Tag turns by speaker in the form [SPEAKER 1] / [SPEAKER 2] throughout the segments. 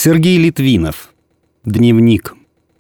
[SPEAKER 1] Сергей Литвинов. Дневник.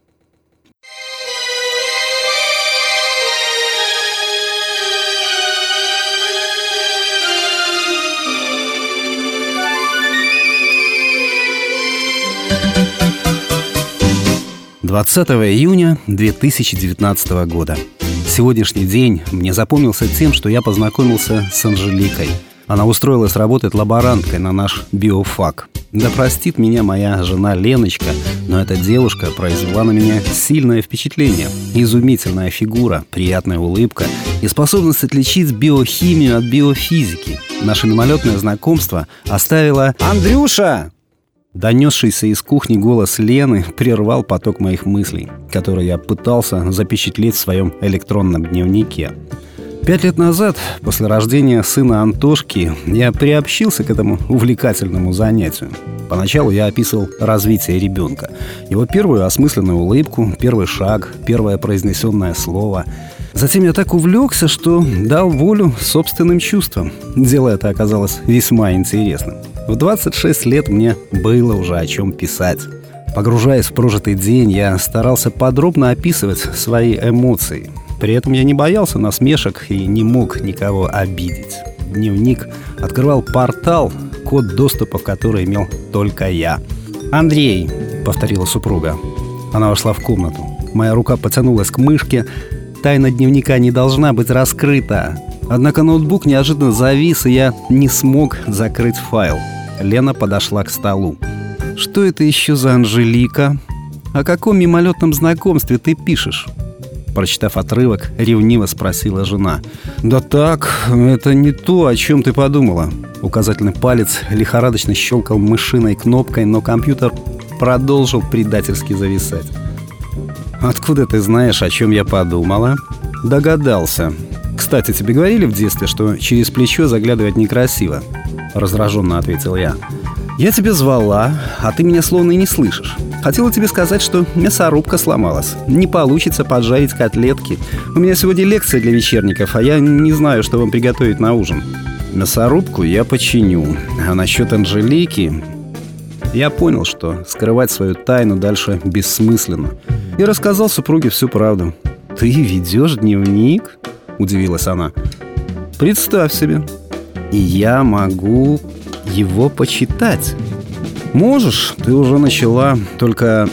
[SPEAKER 1] июня 2019 года. Сегодняшний день мне запомнился тем, что я познакомился с Анжеликой. Она устроилась работать лаборанткой на наш биофак. Да простит меня моя жена Леночка, но эта девушка произвела на меня сильное впечатление. Изумительная фигура, приятная улыбка и способность отличить биохимию от биофизики. Наше мимолетное знакомство оставило... «Андрюша!» Донесшийся из кухни голос Лены прервал поток моих мыслей, которые я пытался запечатлеть в своем электронном дневнике. 5 лет назад, после рождения сына Антошки, я приобщился к этому увлекательному занятию. Поначалу я описывал развитие ребенка, его первую осмысленную улыбку, первый шаг, первое произнесенное слово. Затем я так увлекся, что дал волю собственным чувствам. Дело это оказалось весьма интересным. В 26 лет мне было уже о чем писать. Погружаясь в прожитый день, я старался подробно описывать свои эмоции. При этом я не боялся насмешек и не мог никого обидеть. Дневник открывал портал, код доступа в который имел только я. «Андрей», — повторила супруга. Она вошла в комнату. Моя рука потянулась к мышке. Тайна дневника не должна быть раскрыта. Однако ноутбук неожиданно завис, и я не смог закрыть файл. Лена подошла к столу. «Что это еще за Анжелика? О каком мимолетном знакомстве ты пишешь?» Прочитав отрывок, ревниво спросила жена. «Да так, это не то, о чем ты подумала». Указательный палец лихорадочно щелкал мышиной кнопкой, но компьютер продолжил предательски зависать. «Откуда ты знаешь, о чем я подумала?» «Догадался. Кстати, тебе говорили в детстве, что через плечо заглядывать некрасиво?» Раздраженно ответил я. «Я тебя звала, а ты меня словно и не слышишь. Хотела тебе сказать, что мясорубка сломалась. Не получится поджарить котлетки. У меня сегодня лекция для вечерников, а я не знаю, что вам приготовить на ужин. Мясорубку я починю. А насчет Анжелики...» Я понял, что скрывать свою тайну дальше бессмысленно. И рассказал супруге всю правду. «Ты ведешь дневник?» – удивилась она. «Представь себе. И я могу его почитать». «Можешь, ты уже начала. Только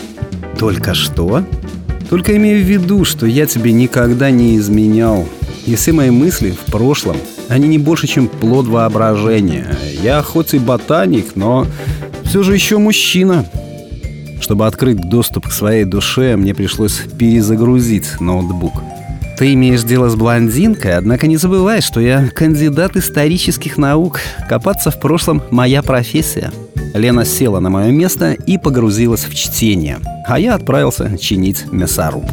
[SPEAKER 1] что?» «Только имею в виду, что я тебе никогда не изменял. И все мои мысли в прошлом, они не больше, чем плод воображения. Я хоть и ботаник, но все же еще мужчина». Чтобы открыть доступ к своей душе, мне пришлось перезагрузить ноутбук. «Ты имеешь дело с блондинкой, однако не забывай, что я кандидат исторических наук. Копаться в прошлом – моя профессия». Лена села на мое место и погрузилась в чтение, а я отправился чинить мясорубку.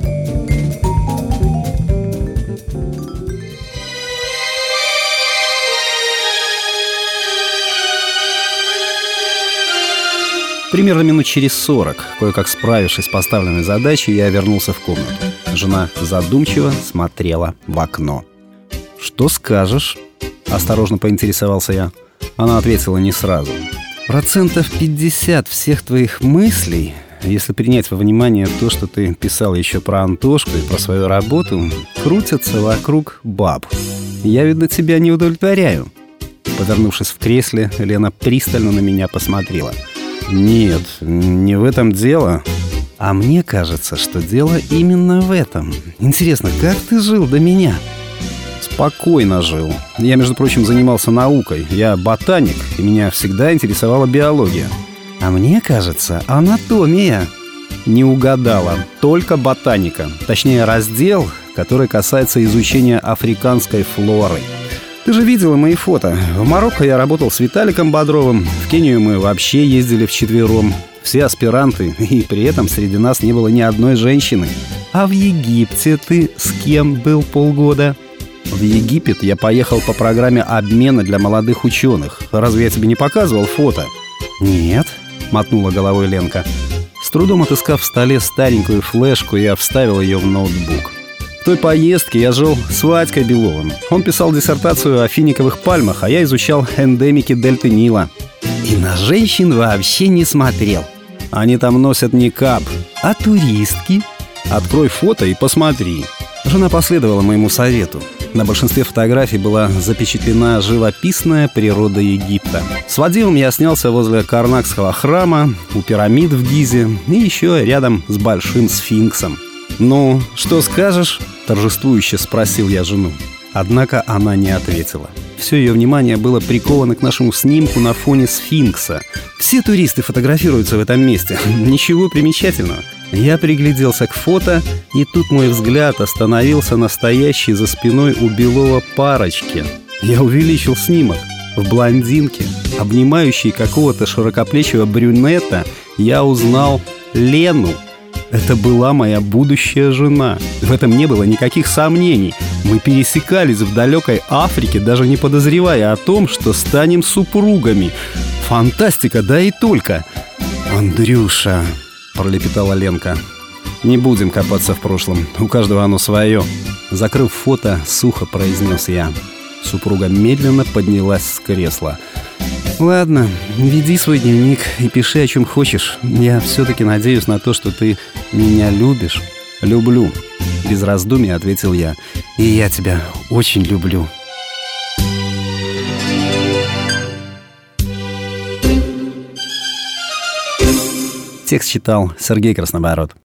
[SPEAKER 1] Примерно минут через 40, кое-как справившись с поставленной задачей, я вернулся в комнату. Жена задумчиво смотрела в окно. «Что скажешь?» – осторожно поинтересовался я. Она ответила не сразу. 50% всех твоих мыслей, если принять во внимание то, что ты писал еще про Антошку и про свою работу, крутятся вокруг баб. Я, видно, тебя не удовлетворяю». Повернувшись в кресле, Лена пристально на меня посмотрела. «Нет, не в этом дело». «А мне кажется, что дело именно в этом. Интересно, как ты жил до меня?» «Спокойно жил. Я, между прочим, занимался наукой. Я ботаник, и меня всегда интересовала биология». «А мне кажется, анатомия». «Не угадала. Только ботаника. Точнее, раздел, который касается изучения африканской флоры. Ты же видела мои фото. В Марокко я работал с Виталиком Бодровым. В Кению мы вообще ездили вчетвером. Все аспиранты, и при этом среди нас не было ни одной женщины». «А в Египте ты с кем был полгода?» «В Египет я поехал по программе обмена для молодых ученых. Разве я тебе не показывал фото?» «Нет», — мотнула головой Ленка. С трудом отыскав в столе старенькую флешку, я вставил ее в ноутбук. В той поездке я жил с Вадькой Беловым. Он писал диссертацию о финиковых пальмах, а я изучал эндемики дельты Нила. «И на женщин вообще не смотрел?» Они там носят никаб.
[SPEAKER 2] А туристки?
[SPEAKER 1] Открой фото и посмотри. Жена последовала моему совету. На большинстве фотографий была запечатлена живописная природа Египта. С Вадимом я снялся возле Карнакского храма, у пирамид в Гизе и еще рядом с Большим сфинксом. «Ну, что скажешь?» – торжествующе спросил я жену. Однако она не ответила. Все ее внимание было приковано к нашему снимку на фоне сфинкса. Все туристы фотографируются в этом месте. Ничего примечательного. Я пригляделся к фото, и тут мой взгляд остановился на стоящей за спиной у Белова парочке. Я увеличил снимок. В блондинке, обнимающей какого-то широкоплечего брюнета, я узнал Лену. Это была моя будущая жена. В этом не было никаких сомнений. Мы пересекались в далекой Африке, даже не подозревая о том, что станем супругами. Фантастика, да и только. «Андрюша», — пролепетала Ленка, — «не будем копаться в прошлом. У каждого оно свое». Закрыв фото, сухо произнес я. Супруга медленно поднялась с кресла. «Ладно, веди свой дневник и пиши, о чем хочешь. Я все-таки надеюсь на то, что ты меня любишь». «Люблю», — без раздумий ответил я. «И я тебя очень люблю». Текст читал Сергей Краснобород.